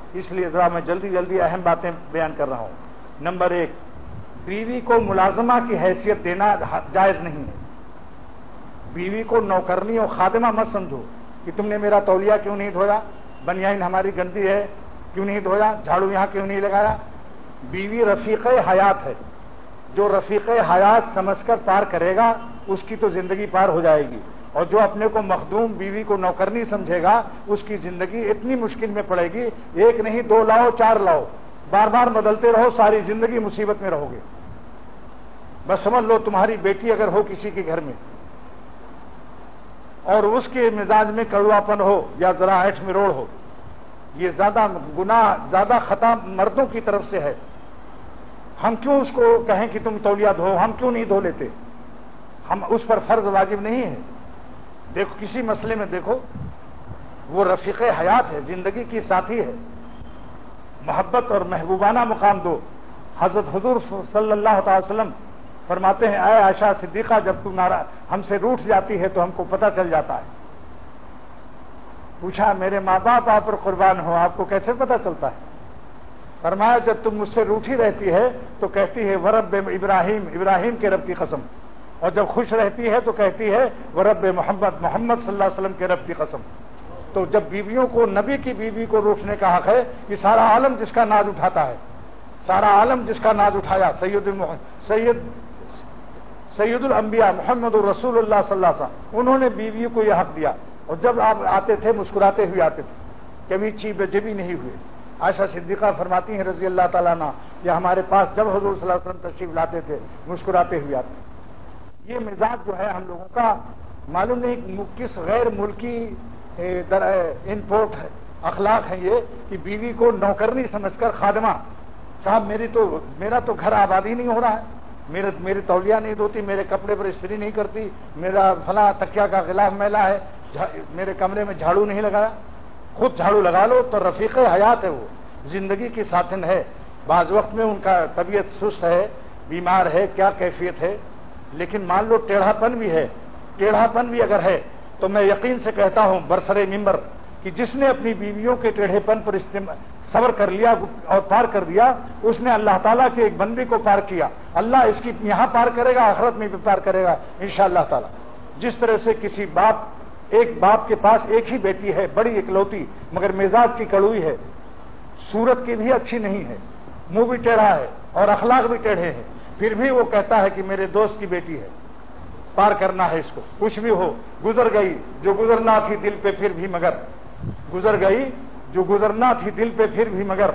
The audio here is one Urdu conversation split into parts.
اس لیے ذرا میں جلدی جلدی اہم باتیں بیان کر رہا ہوں۔ نمبر 1، بیوی کو ملازمہ کی حیثیت دینا جائز نہیں ہے۔ بیوی کو نوکرنی اور خادمہ مت سمجھو کہ تم نے میرا تولیہ کیوں نہیں دھویا، بنیان ہماری گندی ہے کیوں نہیں دھویا، جھاڑو یہاں کیوں نہیں لگایا۔ بیوی رفیق حیات ہے، جو رفیق حیات سمجھ کر پار کرے گا اس کی تو زندگی پار ہو جائے گی، اور جو اپنے کو مخدوم بیوی کو نوکرنی سمجھے گا اس کی زندگی اتنی مشکل میں پڑے گی، ایک نہیں 2 لاؤ 4 لاؤ، بار بار بدلتے رہو، ساری زندگی مصیبت میں رہو گے۔ بس سمجھ لو تمہاری بیٹی اگر ہو کسی کے گھر میں اور اس کے مزاج میں کڑواپن ہو یا ذرا ایٹھ مروڑ ہو، یہ زیادہ گناہ، زیادہ خطا مردوں کی طرف سے ہے۔ ہم کیوں اس کو کہیں کہ تم تولیہ دھو، ہم کیوں نہیں دھو لیتے؟ ہم اس پر فرض واجب نہیں ہے۔ دیکھو کسی مسئلے میں دیکھو، وہ رفیق حیات ہے، زندگی کی ساتھی ہے، محبت اور محبوبانہ مقام دو۔ حضرت حضور صلی اللہ تعالی وسلم فرماتے ہیں، اے عائشہ صدیقہ، جب تم ہم سے روٹھ جاتی ہے تو ہم کو پتہ چل جاتا ہے۔ پوچھا میرے ماں باپ آپ پر قربان ہو، آپ کو کیسے پتہ چلتا ہے؟ فرمایا جب تم مجھ سے روٹھی رہتی ہے تو کہتی ہے ورب ابراہیم، ابراہیم کے رب کی قسم، اور جب خوش رہتی ہے تو کہتی ہے ورب محمد، محمد صلی اللہ علیہ وسلم کے رب کی قسم۔ تو جب بیویوں کو، نبی کی بیوی کو روٹھنے کا حق ہے، یہ سارا عالم جس کا ناز اٹھاتا ہے، سارا عالم جس کا ناز اٹھایا، سید الانبیاء محمد الرسول اللہ صلی اللہ علیہ وسلم، انہوں نے بیویوں کو یہ حق دیا، اور جب آپ آتے تھے مسکراتے ہوئے آتے تھے، کبھی چیب جبی نہیں ہوئے۔ عائشہ صدیقہ فرماتی ہیں رضی اللہ تعالیٰ عنہ، یہ ہمارے پاس جب حضور صلی اللہ علیہ وسلم تشریف لاتے تھے مسکراتے ہوئے آتے۔ یہ مزاج جو ہے ہم لوگوں کا، معلوم نہیں کس غیر ملکی انپورٹ ہے، اخلاق ہے یہ کہ بیوی کو نوکرنی سمجھ کر خادمہ، صاحب میرا تو گھر آبادی نہیں ہو رہا ہے، میرے تولیہ نہیں دھوتی، میرے کپڑے پر استری نہیں کرتی، میرا فلاں تکیا کا غلاف میلا ہے، میرے کمرے میں جھاڑو نہیں لگایا۔ خود جھاڑو لگا لو تو رفیق حیات ہے، وہ زندگی کی ساتھن ہے۔ بعض وقت میں ان کا طبیعت سست ہے، بیمار ہے، کیا کیفیت ہے، لیکن مان لو ٹیڑھا پن بھی ہے، ٹیڑھا پن بھی اگر ہے تو میں یقین سے کہتا ہوں برسر ممبر کہ جس نے اپنی بیویوں کے ٹیڑھے پن پر صبر کر لیا اور پار کر دیا، اس نے اللہ تعالیٰ کے ایک بندے کو پار کیا۔ اللہ اس کی یہاں پار کرے گا، آخرت میں بھی پار کرے گا انشاءاللہ تعالیٰ۔ جس طرح سے کسی ایک باپ کے پاس ایک ہی بیٹی ہے، بڑی اکلوتی، مگر مزاج کی کڑوئی ہے، صورت کی بھی اچھی نہیں ہے، منہ بھی ٹیڑھا ہے اور اخلاق بھی ٹیڑھے ہیں، پھر بھی وہ کہتا ہے کہ میرے دوست کی بیٹی ہے، پار کرنا ہے اس کو، کچھ بھی ہو۔ گزر گئی جو گزرنا تھی دل پہ پھر بھی مگر، گزر گئی جو گزرنا تھی دل پہ پھر بھی مگر،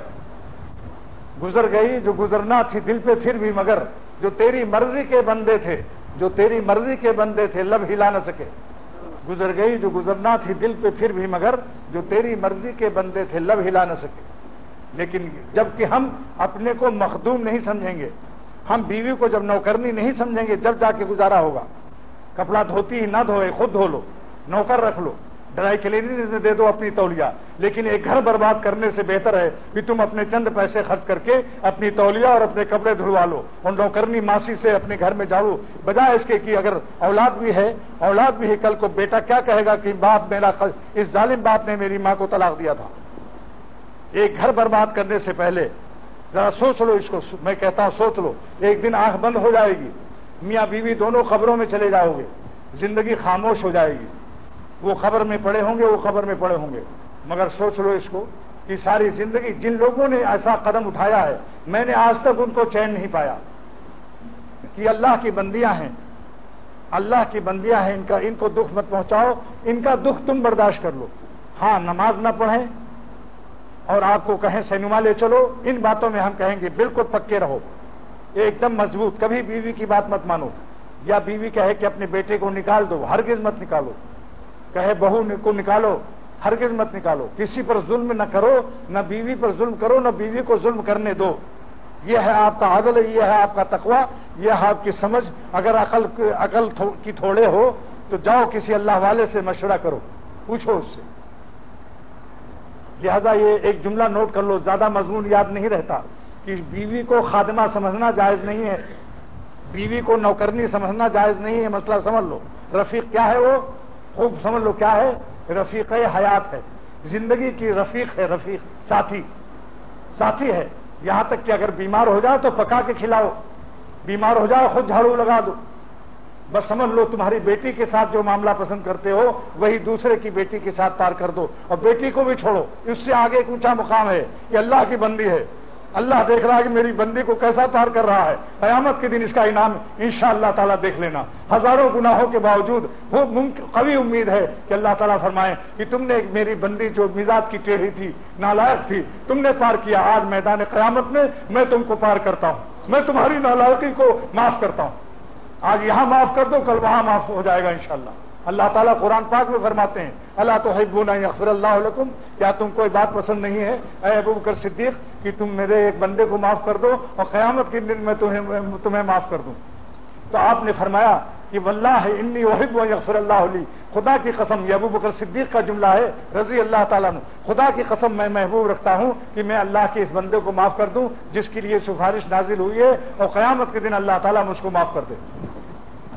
گزر گئی جو گزرنا تھی دل پہ پھر بھی مگر، جو تیری مرضی کے بندے تھے، جو تیری مرضی کے بندے تھے لب ہلا نہ سکے۔ گزر گئی جو گزرنا تھی دل پہ پھر بھی مگر، جو تیری مرضی کے بندے تھے لب ہلا نہ سکے۔ لیکن جب کہ ہم اپنے کو مخدوم نہیں سمجھیں گے، ہم بیوی کو جب نوکرنی نہیں سمجھیں گے، جب جا کے گزارا ہوگا۔ کپڑا دھوتی ہی نہ دھوئے، خود دھو لو، نوکر رکھ لو، ڈرائی کلیننس میں دے دو اپنی تولیہ، لیکن ایک گھر برباد کرنے سے بہتر ہے کہ تم اپنے چند پیسے خرچ کر کے اپنی تولیہ اور اپنے کپڑے دھلوا لو، اور نوکرنی ماسی سے اپنے گھر میں جاؤ، بجائے اس کے کہ اگر اولاد بھی ہے، کل کو بیٹا کیا کہے گا کہ باپ میرا، اس ظالم باپ نے میری ماں کو طلاق دیا تھا۔ ایک گھر برباد کرنے سے پہلے ذرا سوچ لو اس کو، میں کہتا ہوں سوچ لو، ایک دن آنکھ بند ہو جائے گی، میاں بیوی دونوں قبروں میں چلے جاؤ گے، زندگی خاموش ہو جائے گی، وہ قبر میں پڑے ہوں گے، وہ قبر میں پڑے ہوں گے، مگر سوچ لو اس کو کہ ساری زندگی جن لوگوں نے ایسا قدم اٹھایا ہے، میں نے آج تک ان کو چین نہیں پایا کہ اللہ کی بندیاں ہیں، اللہ کی بندیاں ہیں، ان کو دکھ مت پہنچاؤ، ان کا دکھ تم برداشت کر لو۔ ہاں نماز نہ پڑھیں اور آپ کو کہیں سینما لے چلو، ان باتوں میں ہم کہیں گے بالکل پکے رہو، ایک دم مضبوط، کبھی بیوی کی بات مت مانو، یا بیوی کہے کہ اپنے بیٹے کو نکال دو، ہرگز مت نکالو، کہے بہو کو نکالو، ہرگز مت نکالو، کسی پر ظلم نہ کرو، نہ بیوی پر ظلم کرو، نہ بیوی کو ظلم کرنے دو، یہ ہے آپ کا عدل، یہ ہے آپ کا تقوی، یہ ہے آپ کی سمجھ۔ اگر عقل کی تھوڑے ہو تو جاؤ کسی اللہ والے سے مشورہ کرو، پوچھو اس سے۔ لہذا یہ ایک جملہ نوٹ کر لو، زیادہ مضمون یاد نہیں رہتا، کہ بیوی کو خادمہ سمجھنا جائز نہیں ہے، بیوی کو نوکرنی سمجھنا جائز نہیں ہے، مسئلہ سمجھ لو۔ رفیق کیا ہے؟ وہ خوب سمجھ لو کیا ہے، رفیق حیات ہے، زندگی کی رفیق ہے، رفیق ساتھی، ساتھی ہے، یہاں تک کہ اگر بیمار ہو جائے تو پکا کے کھلاؤ، بیمار ہو جائے خود جھاڑو لگا دو۔ بس سمجھ لو تمہاری بیٹی کے ساتھ جو معاملہ پسند کرتے ہو وہی دوسرے کی بیٹی کے ساتھ پار کر دو، اور بیٹی کو بھی چھوڑو، اس سے آگے ایک اونچا مقام ہے کہ اللہ کی بندی ہے، اللہ دیکھ رہا ہے کہ میری بندی کو کیسا پار کر رہا ہے، قیامت کے دن اس کا انعام انشاءاللہ تعالیٰ دیکھ لینا۔ ہزاروں گناہوں کے باوجود وہ قوی امید ہے کہ اللہ تعالیٰ فرمائے کہ تم نے میری بندی جو مزاج کی ٹیڑھی تھی، نالائق تھی، تم نے پار کیا، آج میدان قیامت میں تم کو پار کرتا ہوں، میں تمہاری نالائقی کو معاف کرتا ہوں، آج یہاں معاف کر دو کل وہاں معاف ہو جائے گا انشاءاللہ۔ اللہ تعالیٰ قرآن پاک میں فرماتے ہیں الا تحبون ان یغفر اللہ لکم، کیا تم کو بات پسند نہیں ہے اے ابو بکر صدیق کہ تم میرے ایک بندے کو معاف کر دو اور قیامت کے دن میں تمہیں معاف کر دوں؟ تو آپ نے فرمایا کہ واللہ انی احب ان یغفر اللہ لی، خدا کی قسم، یہ ابو بکر صدیق کا جملہ ہے رضی اللہ تعالیٰ عنہ، خدا کی قسم میں محبوب رکھتا ہوں کہ میں اللہ کے اس بندے کو معاف کر دوں جس کے لیے سفارش نازل ہوئی ہے، اور قیامت کے دن اللہ تعالیٰ مجھ کو معاف کر دے۔